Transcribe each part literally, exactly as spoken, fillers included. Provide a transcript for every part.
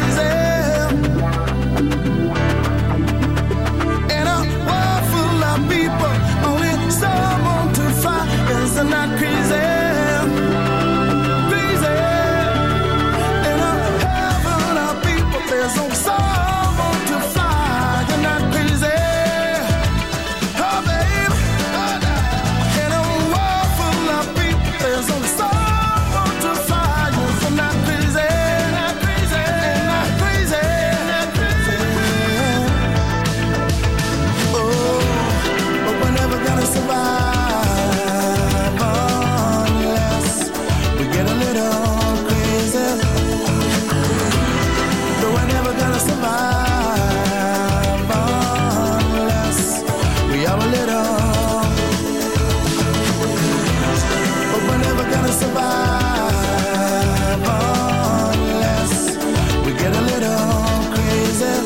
crazy. In a world full of people, only someone to fly. Isn't that crazy? Crazy. In a heaven of people, there's only someone to fly. You're not crazy. Oh, baby. In a world full of people, there's only someone to fly. You're not crazy. Not crazy. Not crazy. Not crazy. Oh, but we're never gonna survive unless we get a little crazy. But we're never gonna survive unless we are a little. But we're never gonna survive unless we get a little crazy.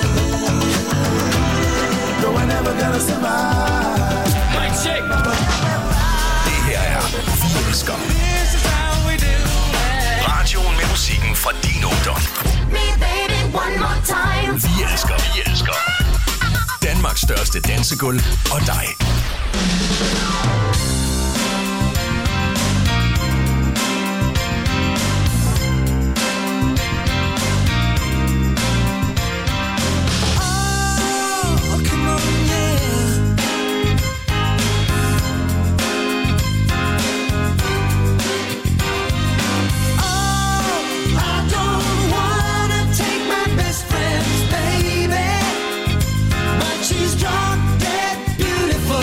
But we're never gonna survive. Mike check. Det her er Vi Elsker. Radioen med musikken fra din ungdom. Me baby one more time. Vi elsker, vi elsker. Danmarks største dansegulv og dig. Oh, come on, yeah. Oh, I don't wanna take my best friend's baby, but she's drop dead beautiful.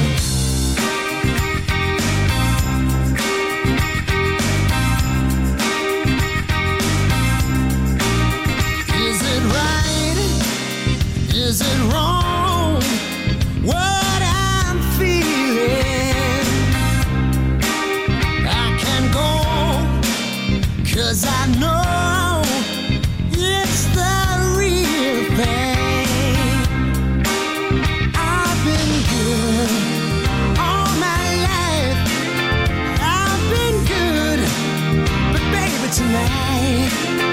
Is it right? Is it wrong? What I'm feeling, I can't go, 'cause I know it's the real thing. I've been good all my life. I've been good, but baby tonight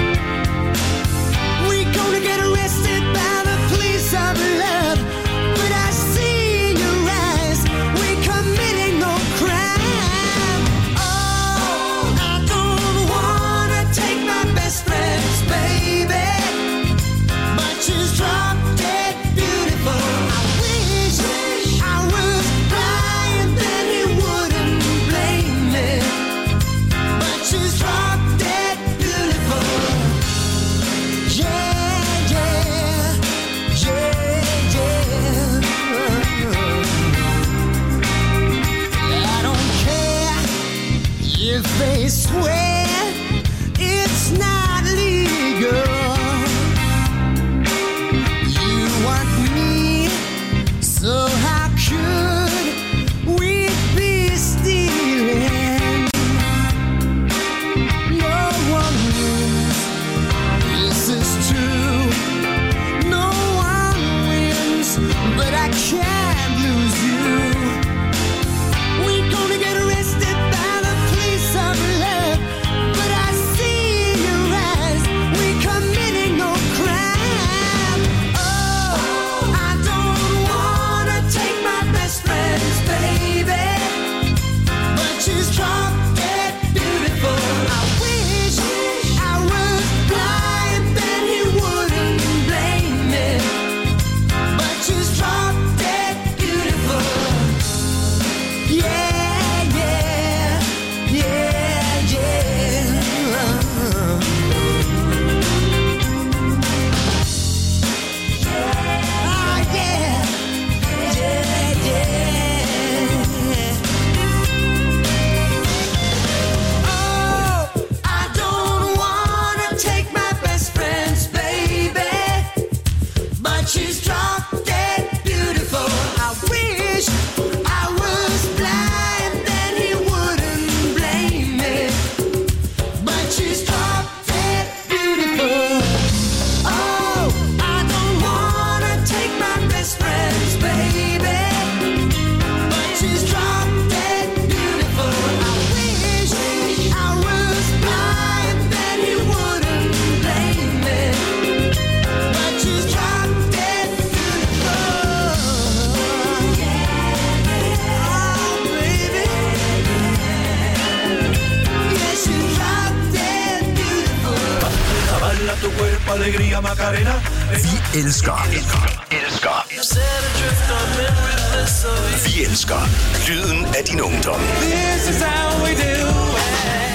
we gonna get arrested by the police of love. But I see in your eyes we committing no crime. Oh, I don't wanna take my best friend's baby, but she's drop dead beautiful. I wish I was blind, then he wouldn't blame me. But she's drop dead beautiful. Yeah, yeah, yeah, yeah. I don't care if they swear it's not legal. You want me, so how could we be stealing? No one wins. This is true. No one wins, but I can't lose you. We gonna get arrested by the police of love, but I see in your eyes we committing no crime. Oh, I don't wanna take my best friend's baby, but she's drop dead beautiful. I wish I was blind, then he wouldn't blame me. But she's drop dead cuerpo, alegría, Macarena. Vi elsker. Elsker. Elsker. Vi elsker lyden af din ungdom. This is how we do it.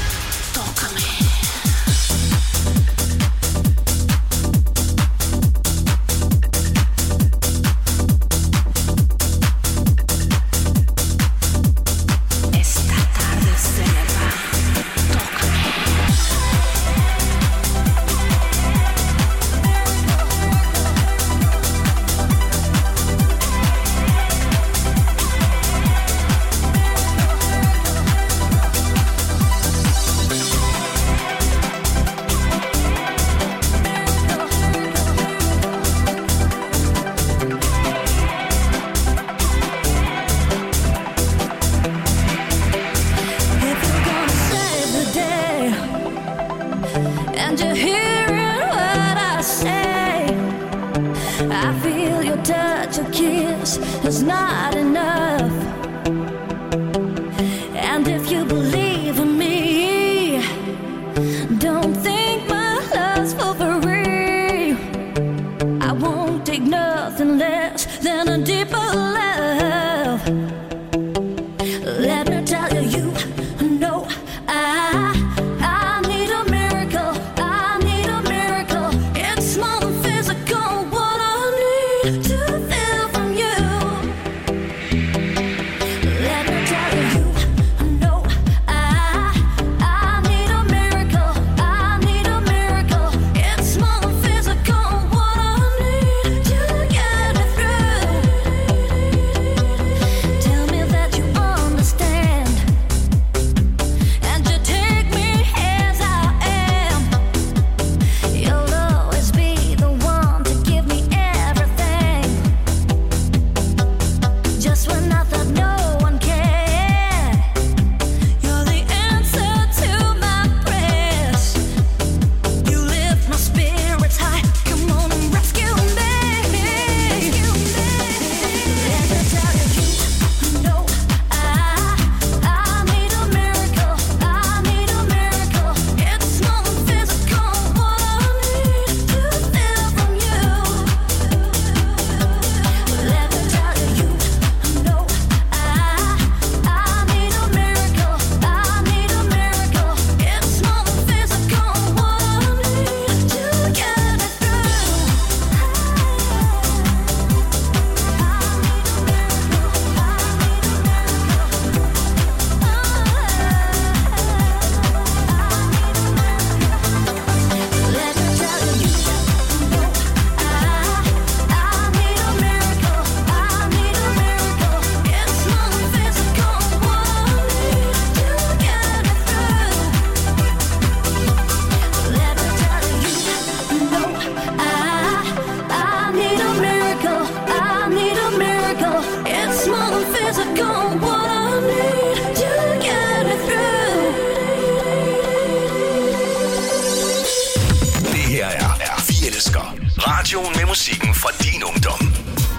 Radioen med musikken fra din ungdom.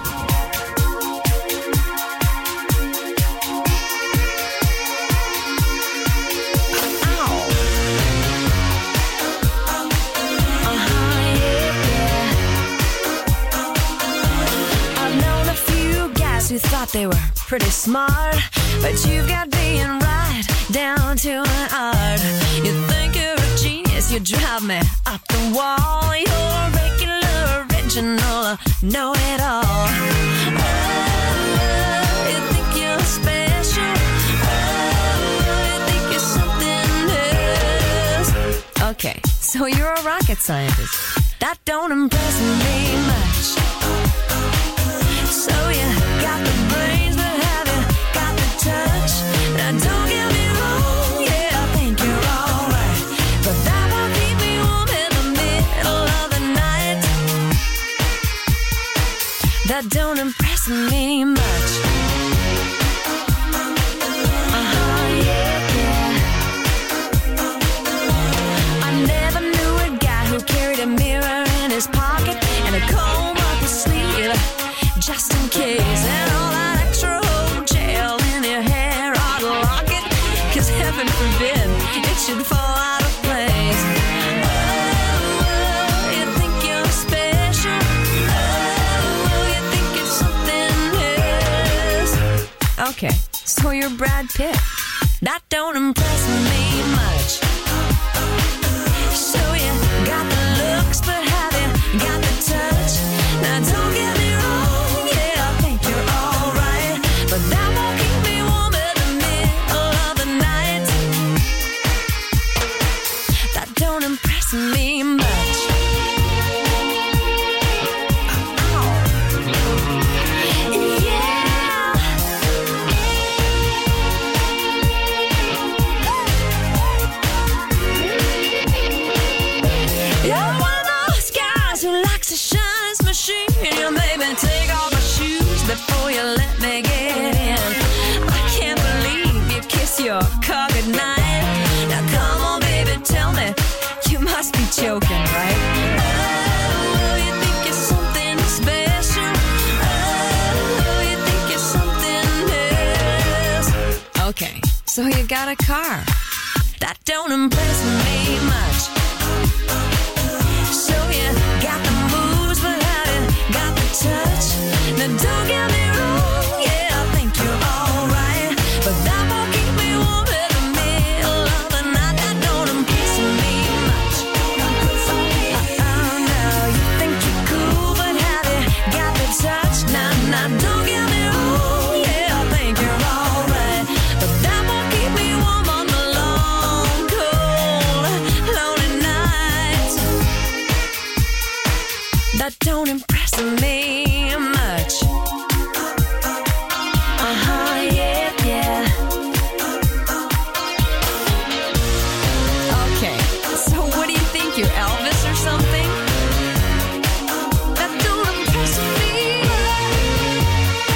Who thought they were pretty smart, but you've got being right down to an art. You think you're a genius, you drive me up the wall. You're a regular, original, know-it-all. Oh, you think you're special. Oh, you think you're something else. Okay, so you're a rocket scientist. That don't impress me much. So you got the brains, but have you got the touch? Now don't get me wrong, yeah, I think you're alright, but that won't keep me warm in the middle of the night. That don't impress me much. Uh-huh, yeah, yeah. I never knew a guy who carried a mirror in his pocket and a comb up his sleeve, just in case, and all that extra old gel in your hair ought to lock it, cause heaven forbid it should fall out of place. Oh, Okay, so you're Brad Pitt. That don't impress me much. So you got the looks, but have you got the touch? Now don't get me wrong, yeah, I think you're alright, but that won't keep me warm in the middle of the night. That don't impress me much. You made me take off my shoes before you let me get in. I can't believe you kiss your car goodnight. Now come on, baby, tell me, you must be joking, right? Oh, you think you're something special. Oh, you think you're something else. Okay, so you got a car. That don't impress me much. So you got the moves, but got the touch. Now don't get me wrong, yeah, I think you're alright, but that won't keep me warm in the middle of the night. That don't impress me much. Oh no, you think you're cool, but have you got the touch? Now, now don't get me wrong, yeah, I think you're alright, but that won't keep me warm on the long, cold, lonely nights. That don't impress me much. Uh-huh, yeah, yeah. Okay, so what do you think, you're Elvis or something? That don't impress me much.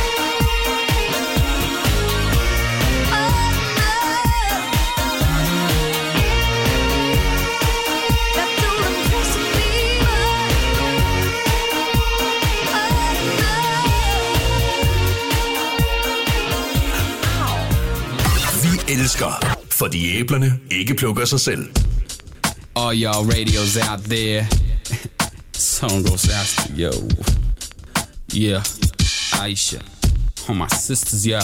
Oh, no. That don't impress me Vi elsker, fordi æblerne ikke plukker sig selv. All y'all radios out there. Song goes out to yo. Yeah, Aisha. All my sisters, yeah.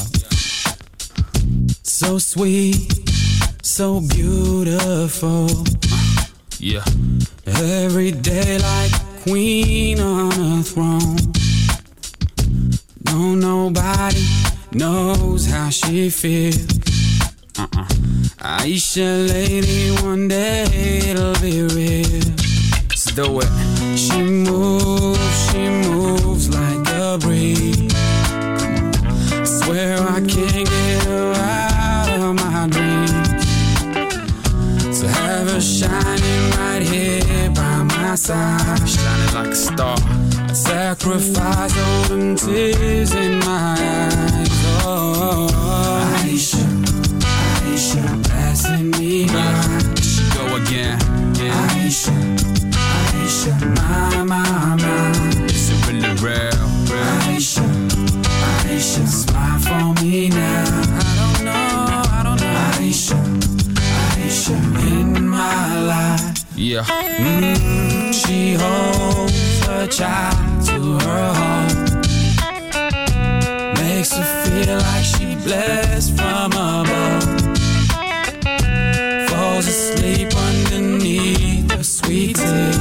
So sweet, so beautiful. Yeah, every day like queen on a throne. No, nobody knows how she feels. Uh-uh. Aisha, lady, one day it'll be real. Let's do it. She moves, she moves like a breeze. I swear I can't get her out of my dreams. To have her shining right here by my side, shining like a star. I'd sacrifice all them tears in my eyes. Oh, Aisha, Aisha, passing me by. She go again, yeah. Aisha, Aisha, my, my, my. Is it really real, real? Aisha, Aisha, smile for me now. I don't know, I don't know. Aisha, Aisha, in my life. Yeah. Mm-hmm. She holds her child to her heart. Makes her feel like she blessed from above. Falls asleep underneath the sweet tea.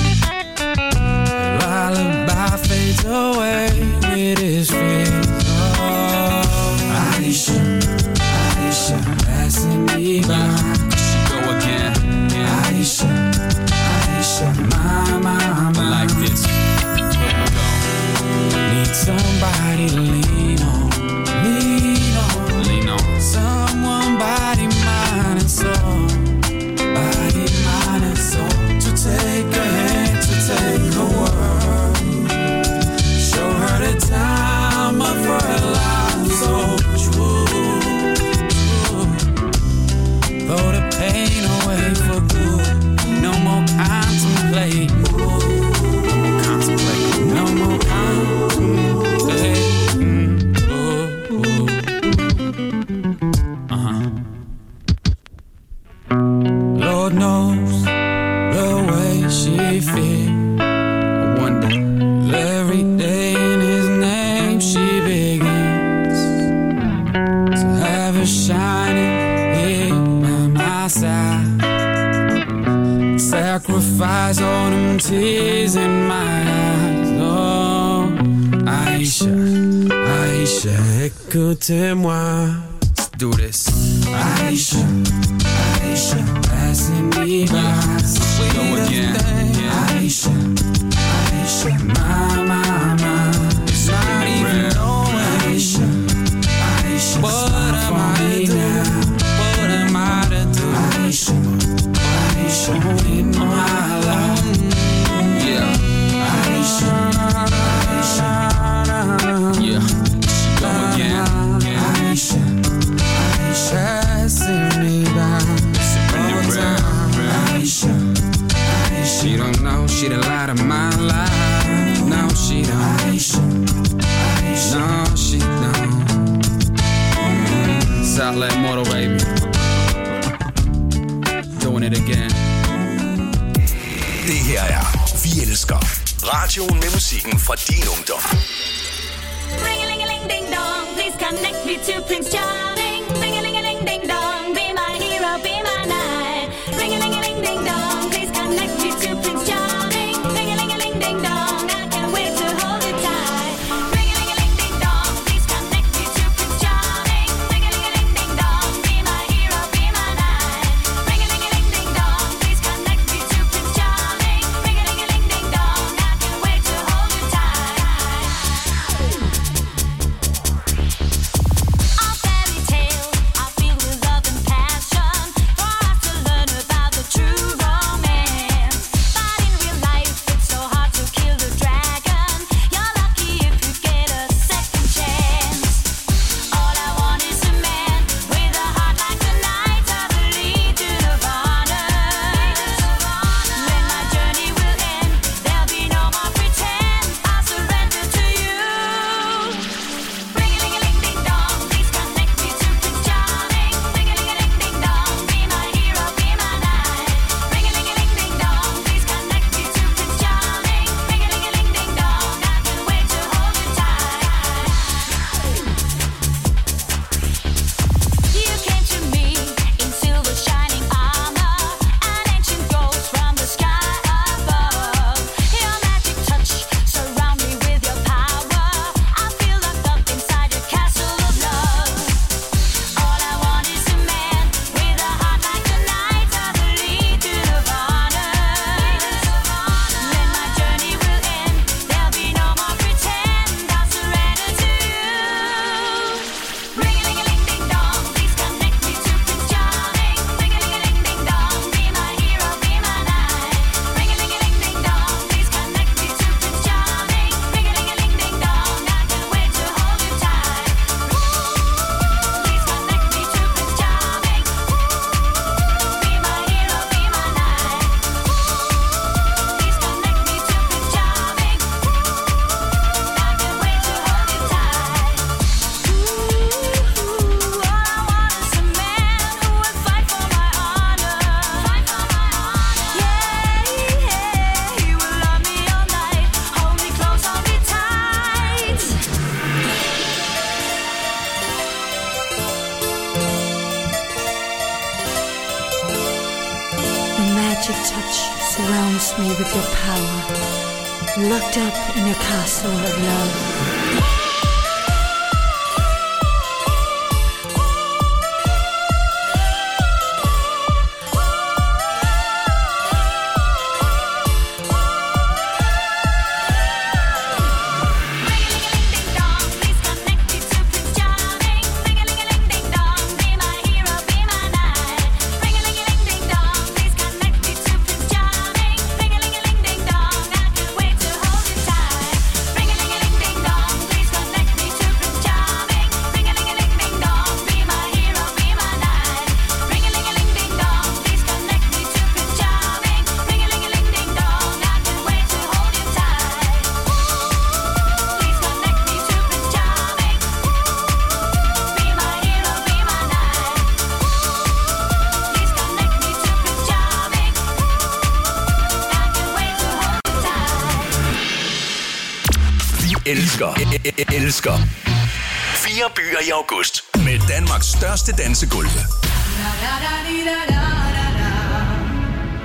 Lullaby fades away with his fears. Oh, Aisha, Aisha, passing me by. She go again, yeah. Aisha, Aisha, my, my, my. Like this. Need somebody to lean on, lean on, lean on. Someone, body, mind, and soul, body, mind, and soul, to take care sacrifice all them tears in my eyes. Oh, Aisha, Aisha, écoutez-moi. Let's do this. Aisha, Aisha, passing me by. Go again. Yeah. Aisha, Aisha, my, my, my. It's not even knowing. Aisha, Aisha, what am I to do? What am I to do? Aisha, Aisha, in my life. Yeah. Aisha, Aisha, yeah. Go again. Yeah. Aisha, Aisha, passing me by. Aisha, Aisha, she don't know she the light of my life. No, she don't. Aisha, Aisha, no, she don't. Southland Motor, baby. Doing it again. Det her er Vi Elsker. Radioen med musikken fra din ungdom. Ring-a-ling-a-ling-ding-dong, please connect me to Prince Charming. Ring-a-ling-a-ling-ding-dong, be my hero, be my knight. Ring-a-ling-a-ling-ding-dong, please connect me to Prince Charming. Ring-a-ling-a-ling-ding-dong, I can't wait to hold you tight. Ring-a-ling-a-ling-ding-dong, please connect me to Prince Charming. Ring-a-ling-a-ling-ding-dong, be my hero, be my knight. Ring-a-ling-a-ling-ding-dong, please connect me to Prince Charming. Ring-a-ling-a-ling-ding-dong, I can't wait to hold you tight. All fairy tale, I feel with love and passion for us to learn about the true romance. But in real life, it's so hard to kill the dragon. You're lucky if you get a second chance. All I want is a man with a heart like the night of the Legion of Honor. When my journey will end, there'll be no more pretend. I'll surrender to you. Ring-a-ling-a-ling-ding-dong, please connect me to Prince Charming. Ring-a-ling-a-ling-ding-dong, be my hero, be my knight. Ring-a-ling-a-ling-ding-dong, please connect me to Prince Charming. Ring-a-ling-a-ling-ding-dong, I can't wait to hold you tight. You came to me in silver shining armor, an ancient ghost from the sky above. Your magic touch surround me with your power. I feel locked up inside your castle of love. All I want is a man with a heart like the night of the Legion of Honor. When my journey will end, there'll be no more pretend. I'll surrender to you. Ring-a-ling-a-ling-ding-dong, please connect me to Prince Charming. Ring-a-ling-a-ling-ding-dong, be my hero, be my knight. Ring-a-ling-a-ling-ding-dong, please connect me to Prince Charming. Ring-a-ling-a-ling-ding-dong, I can't wait to hold you tight. Please connect me to Prince Charming. Be my hero, be my knight. Please connect me to Prince Charming. I can't wait to hold you tight. Ooh, all I want is a man who will fight for my honor. Fight for my honor. Yeah, yeah, he will love me all night. Hold me close, hold me tight. The magic touch surrounds me with your power, locked up in a castle of love. Ring-a-ling-a-ling-ding-dong, please connect me to Prince Charming. Ring-a-ling-a-ling-ding-dong, be my hero, be my knight. Ring-a-ling-a-ling-ding-dong, please connect me to Prince Charming. Ring-a-ling-a-ling-ding-dong, I can't wait to hold you tight. Ring-a-ling-a-ling-ding-dong, please connect me to Prince Charming. Ring-a-ling-a-ling-ding-dong, be my hero, be my knight. Ring-a-ling-a-ling-ding-dong, please connect me to Prince Charming. Ring-a-ling-a-ling-ding-dong, I can't wait to hold you tight. Please connect me to Prince Charming. Be my hero, be my knight. Please connect me to Prince Charming. I can't wait to hold you tight. Vi elsker, e- e- elsker. Fire byer i august med Danmarks største dansegulve. La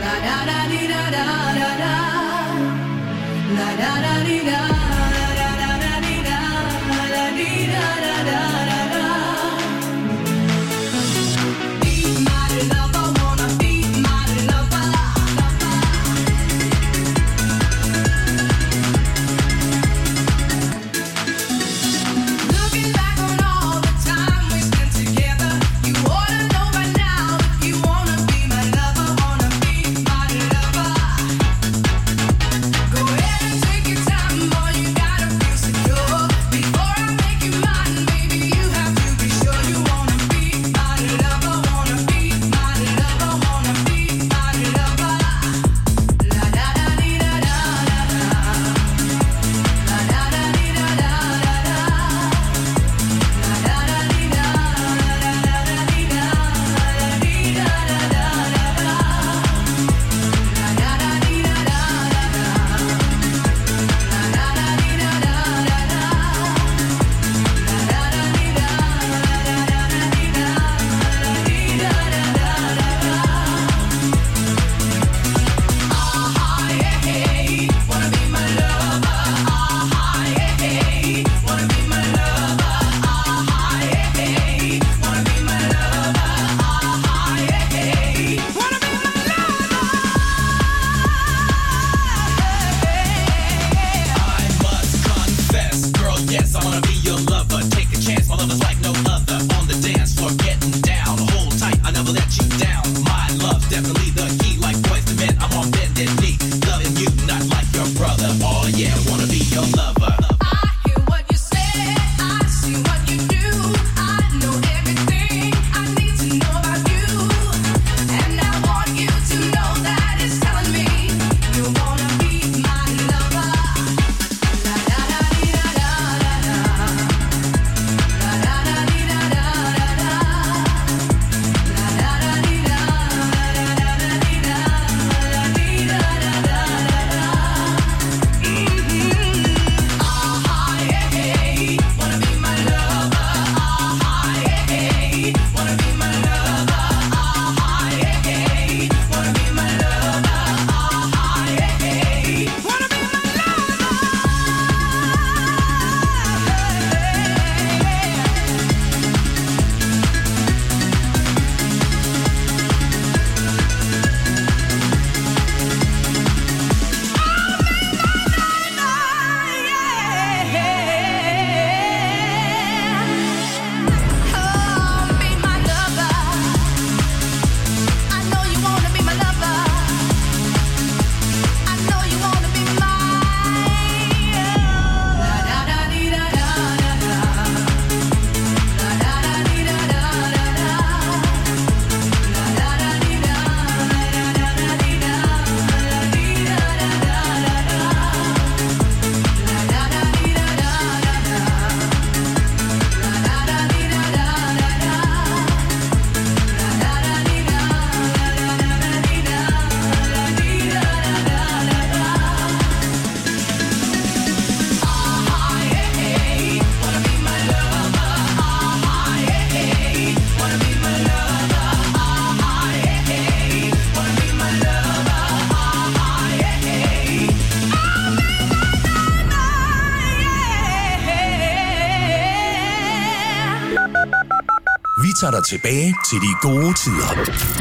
Vi tager dig tilbage til de gode tider.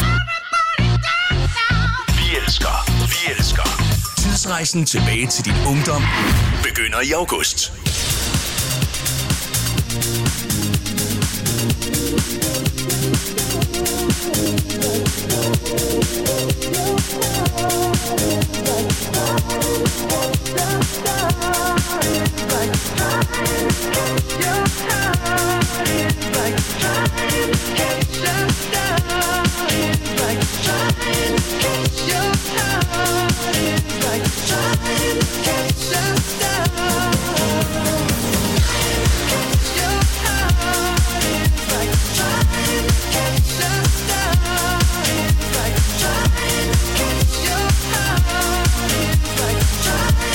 Vi elsker, vi elsker. Tidsrejsen tilbage til din ungdom begynder i august. Try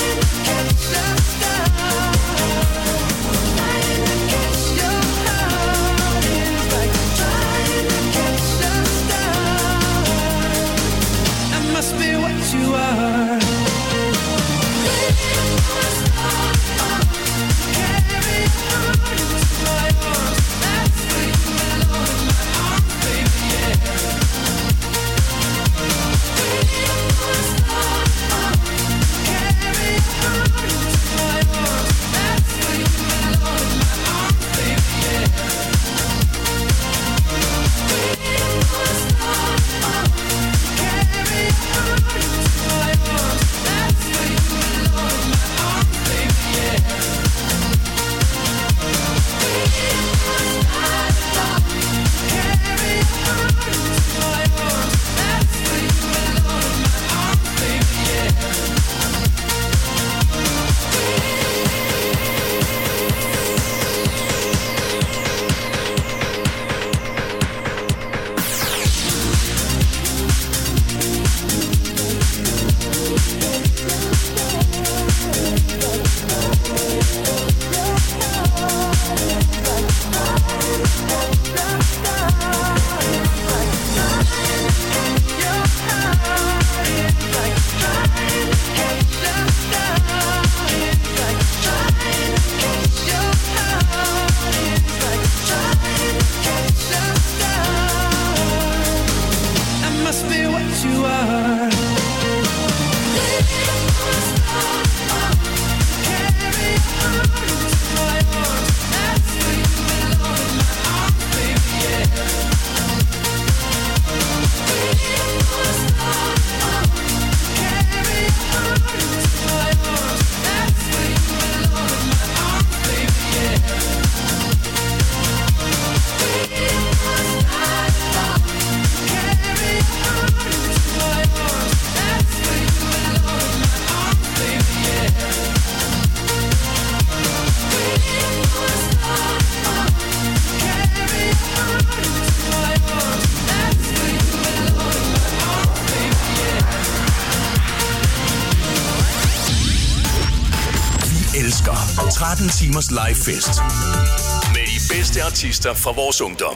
elsker tretten timers live fest med de bedste artister fra vores ungdom.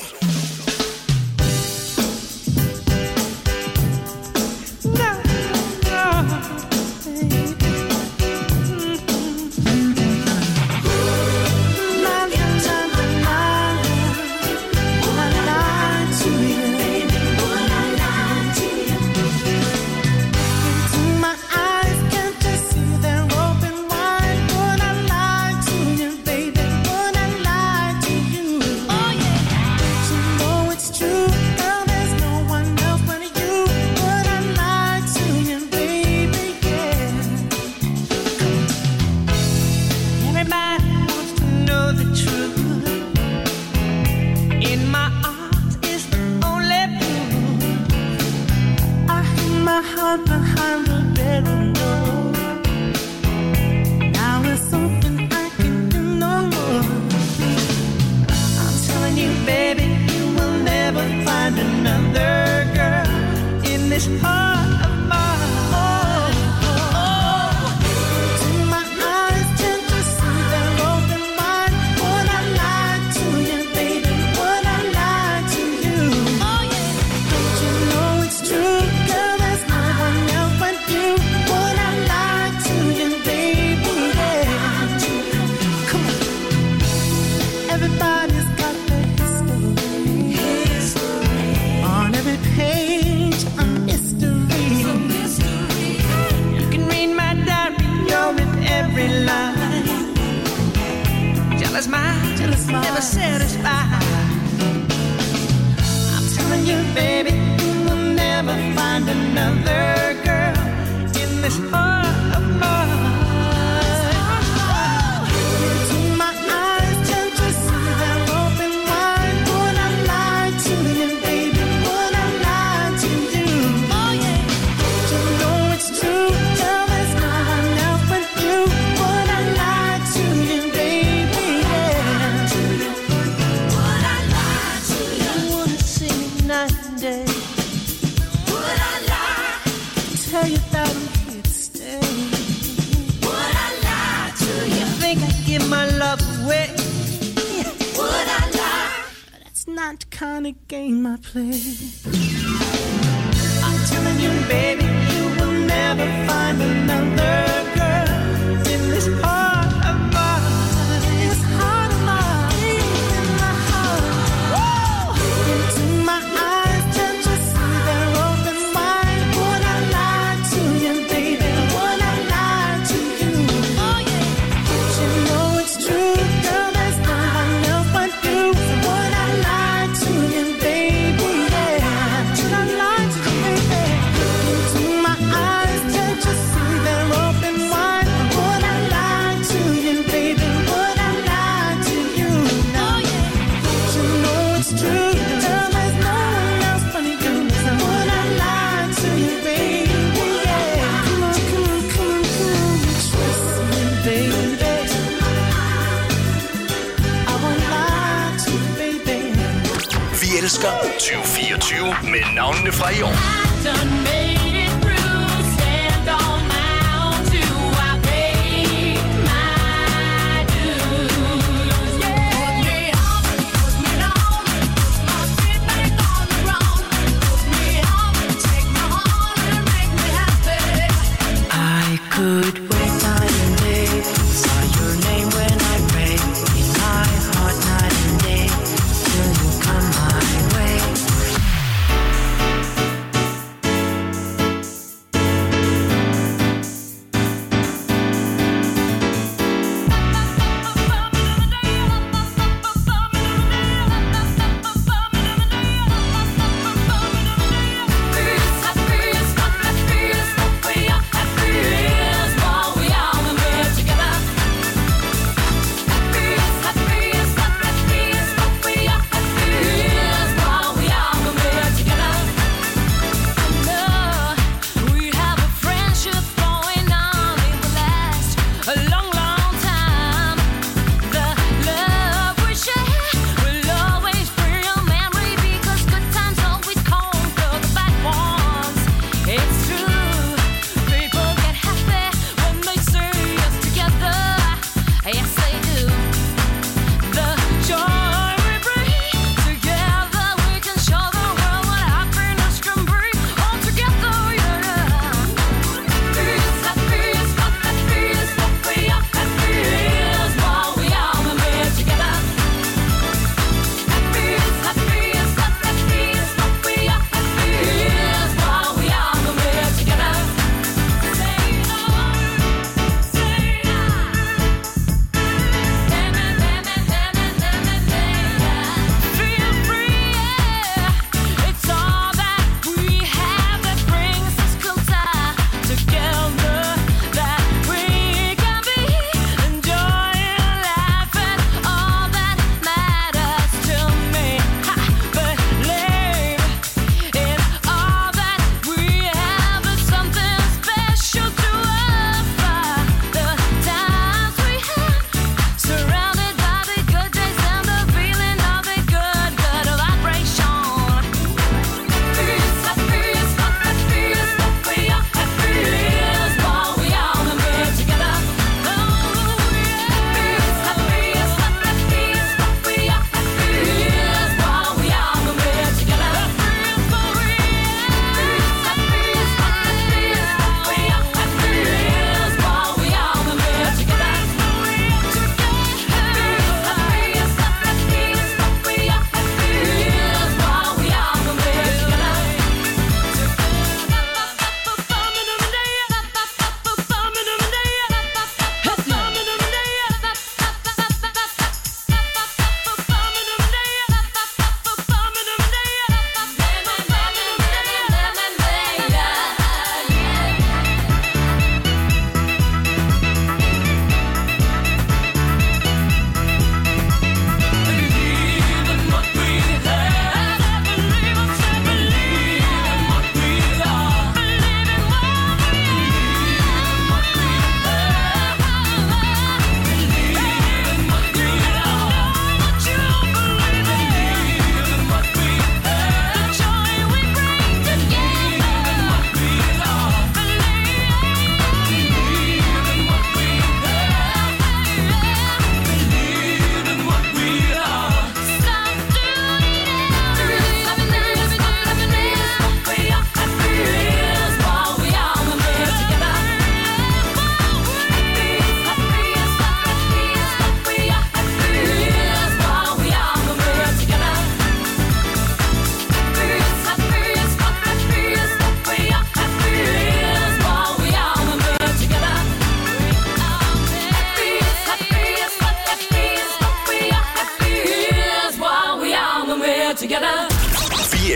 tyve fireogtyve med navnene fra i år.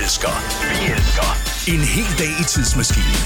elsker, vi elsker en hel dag i tidsmaskinen.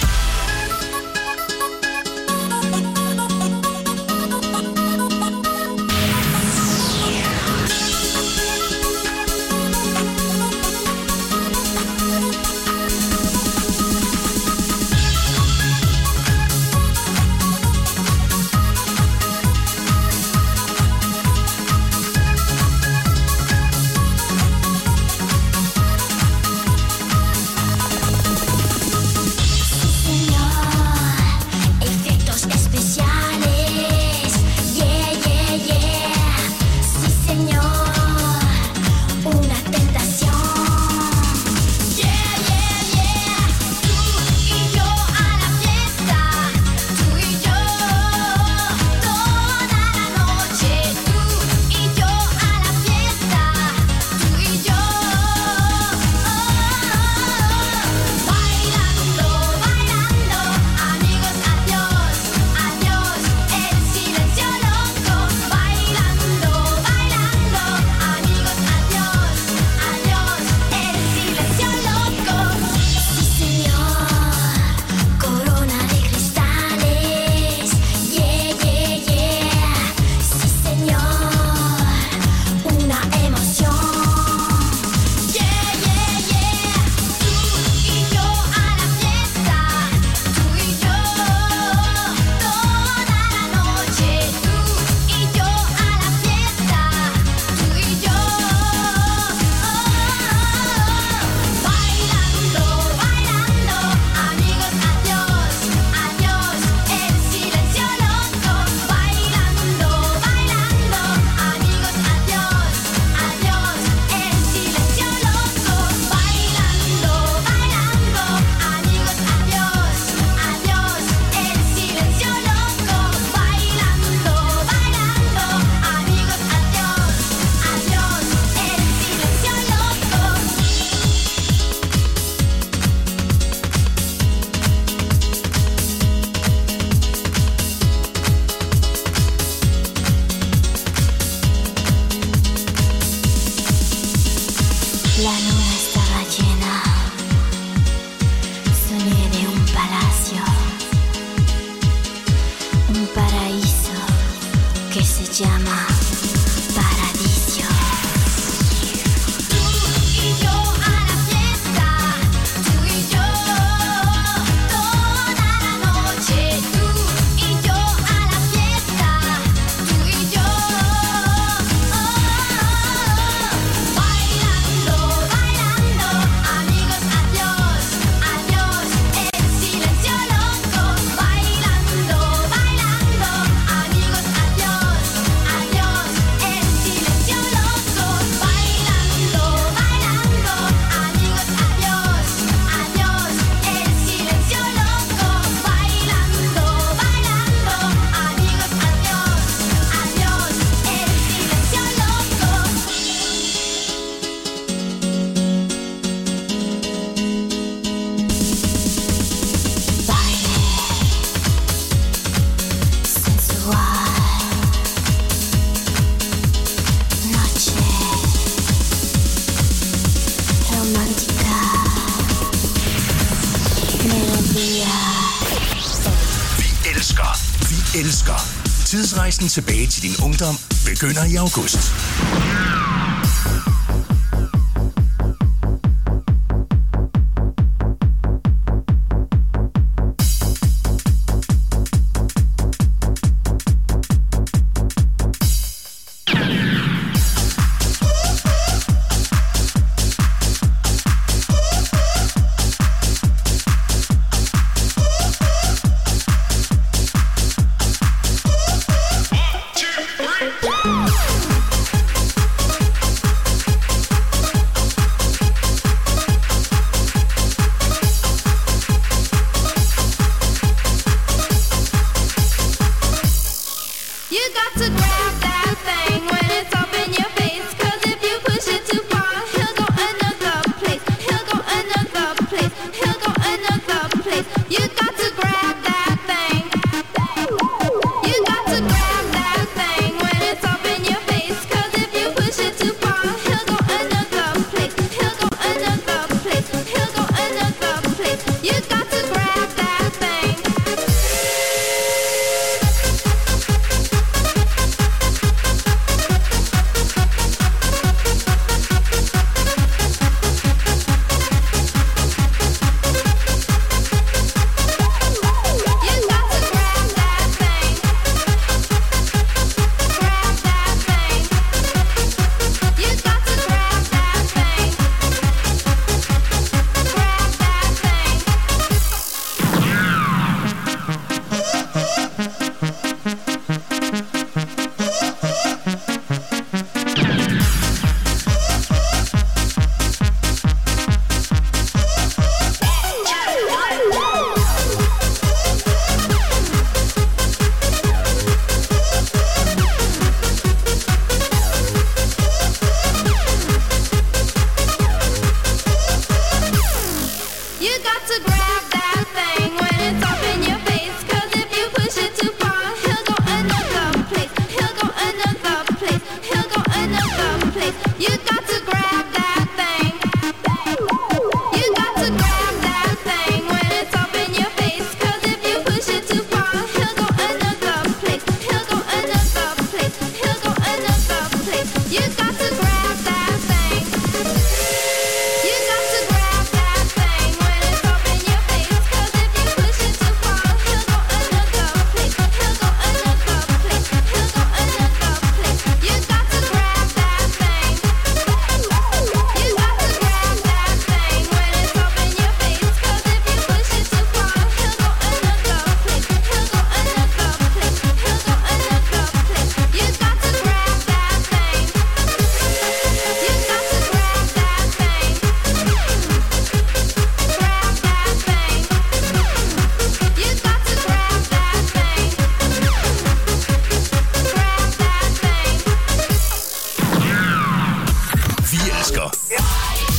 elsker. Tidsrejsen tilbage til din ungdom begynder i august. He'll go another place.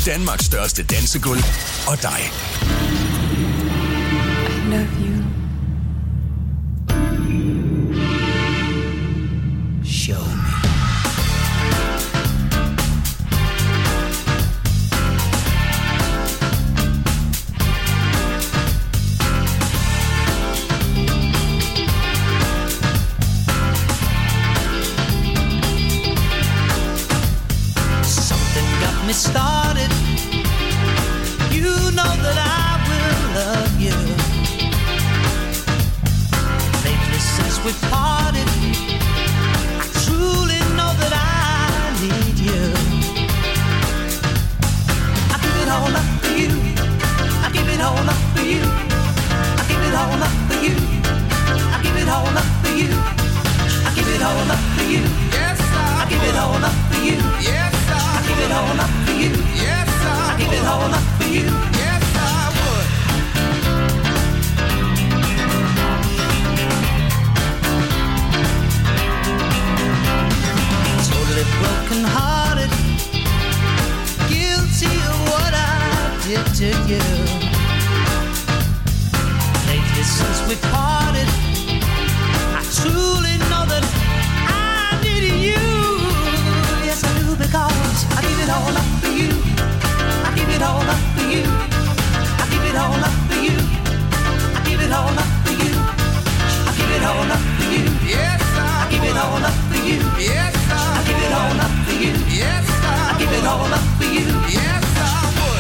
Danmarks største dansegulv og dig. I love you. Show me. Me started. You know that I will love you. Lately since we parted, I truly know that I need you. I give it all up for you. I give it all up for you. I give it all up for you. I give it all up for you. I give it all up for you. Yes, I give it all up for you. Yes, I give it all up for you. Yes, I give it all up for you. Yes, I would. Totally broken hearted, guilty of what I did to you. Lately since we parted, I truly know that I needed you. Yes, I do, because I give it all up for you. I give it all up for you. I give it all up for you. I give it all up for you. I give it all up for you. Yes, I give it all up for you. Yes, I give it all up for you. Yes, I give it all up for you. Yes, I would.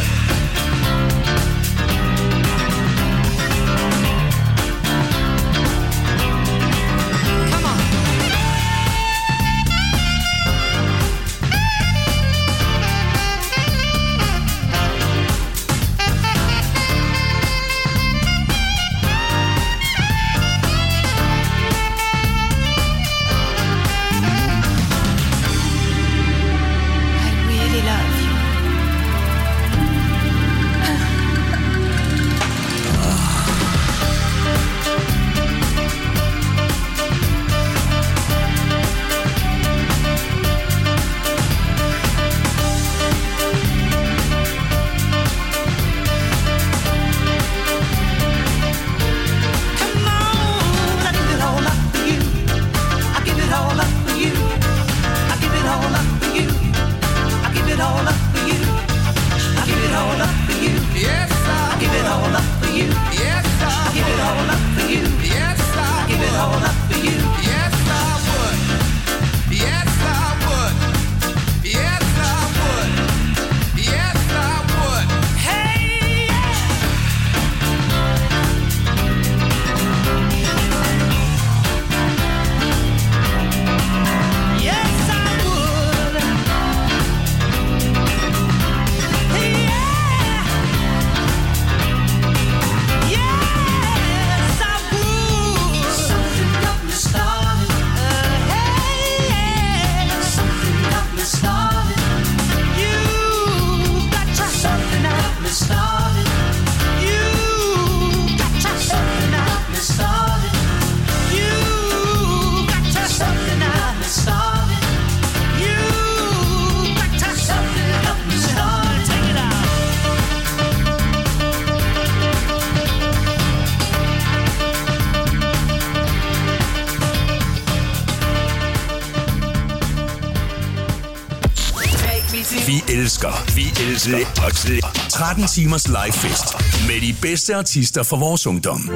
Vi elsker, vi elsker tretten timers livefest med de bedste artister fra vores ungdom.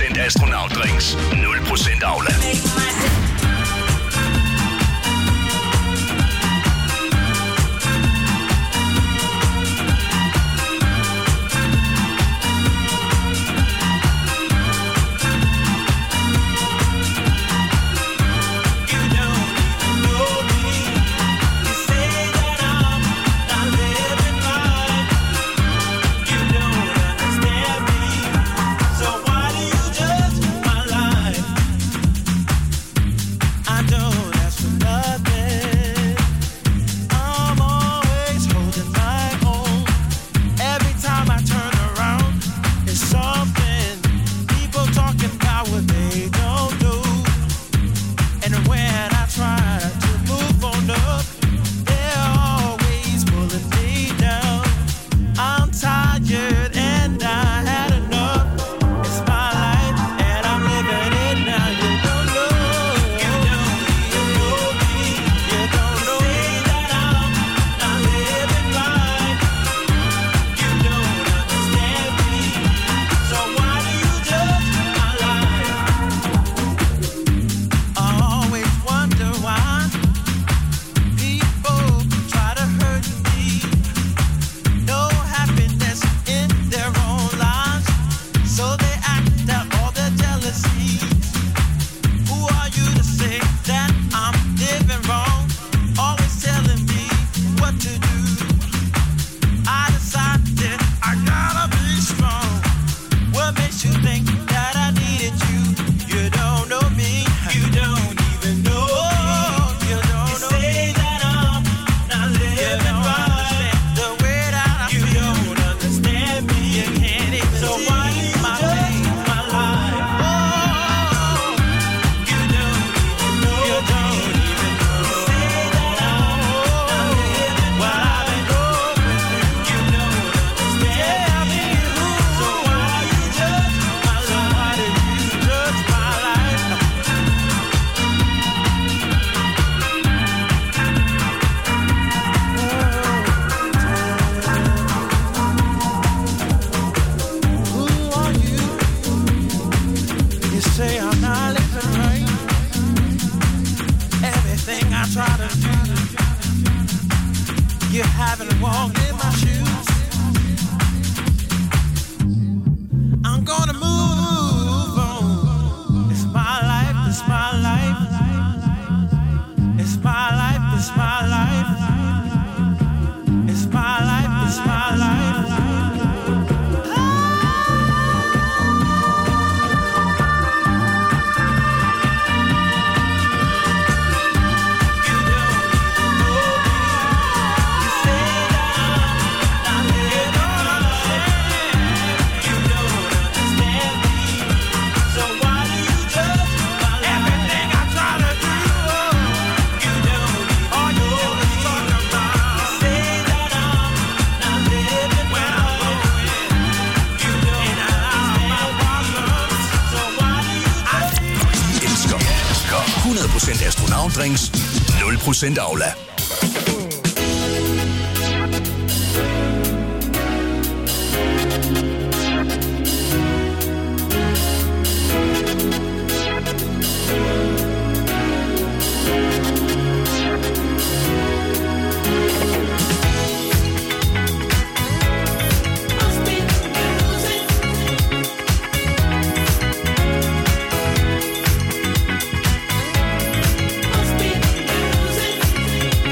procent astronautdrinks, nul procent Aula. hundrede procent astronautdrinks, nul procent Aula. Must be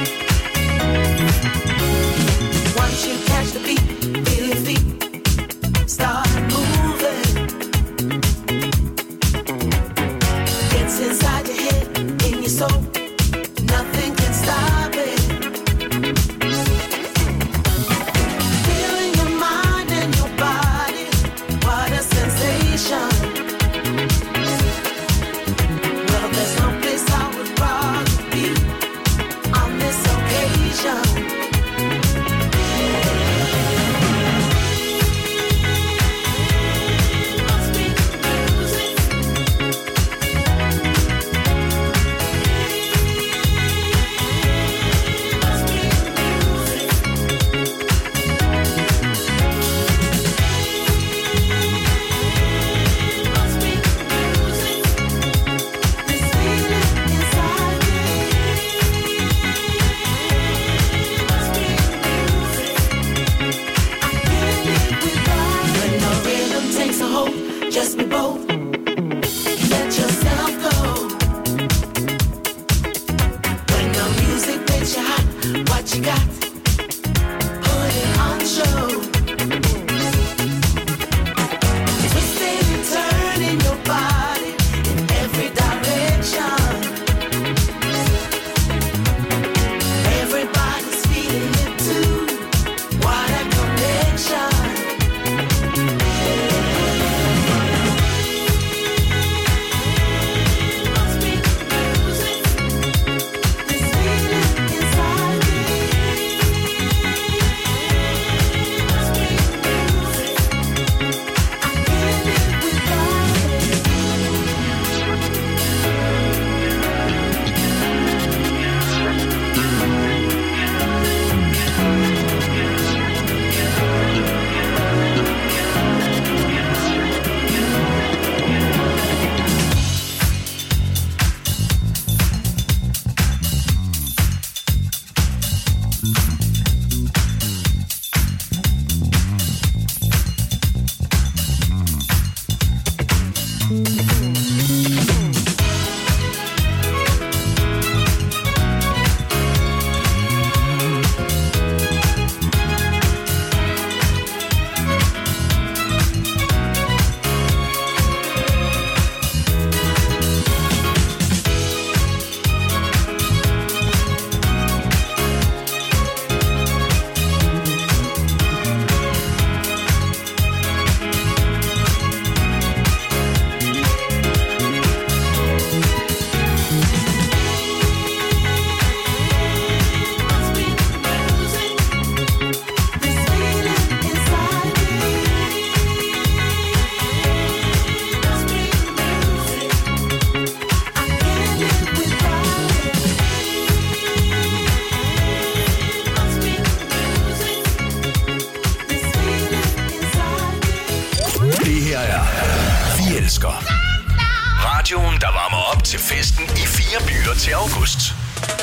you got, put it on show. Twisting and turning your body in every direction. Everybody's feeling it too. What a connection. Must be the music, this feeling inside me. Must be the music, I can't live without it. Must be the music, this feeling inside me. Must be the music, I can't live without it. Must be the music, this feeling inside me. Det her er Vi Elsker. Radioen, der varmer op til festen i fire byer til august.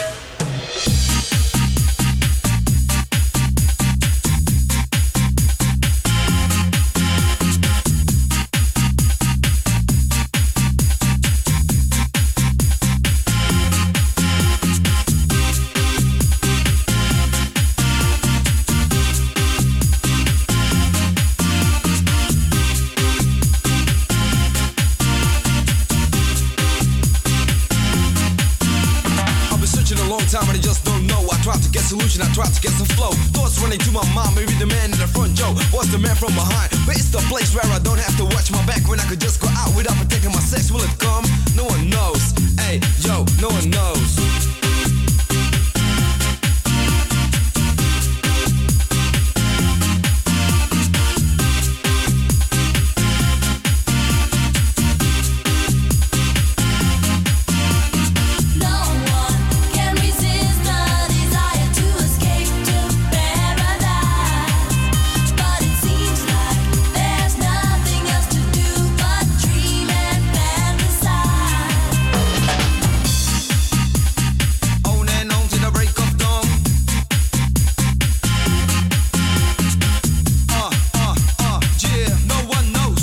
I've been searching a long time and I just don't know. I tried to get solution, I tried to get some flow. Thoughts running to my mind, maybe the man in the front, Joe was the man from behind. But it's the place where I don't have to watch my back when I could just go out without protecting my sex. Will it come? No one knows. Hey, yo, no one knows. No one can resist the desire to escape to paradise. But it seems like there's nothing else to do but dream and fantasize. On and on to the break of dawn. Uh, uh, uh, yeah, no one knows.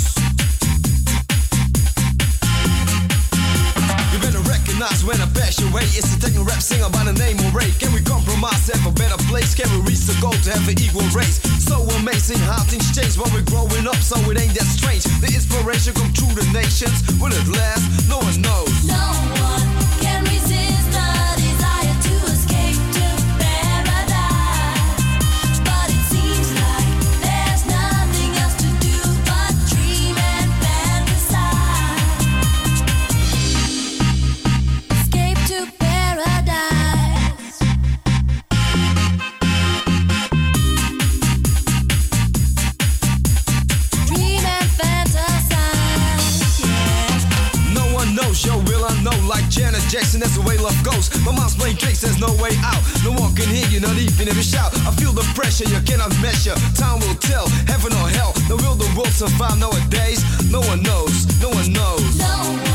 You better recognize when I pass your way. It's a techno rap singer by the name of Ray. Can we compromise, have a better place? Can we reach the goal to have an equal race? So amazing how things change when we're growing up, so it ain't that strange. The inspiration come through the nations. Will it last? No one knows. No one can resist the desire to escape to paradise. But it seems like there's nothing else to do but dream and fantasize. Escape to paradise. Dream and fantasize. Yeah. No one knows, yo, will I know? Like Janet Jackson, that's the way love goes. My mom's playing tricks, there's no way out. No one can hear you, not even if you shout. I feel the pressure you cannot measure. Time will tell, heaven or hell. Now will the world survive nowadays? No one knows, no one knows. No one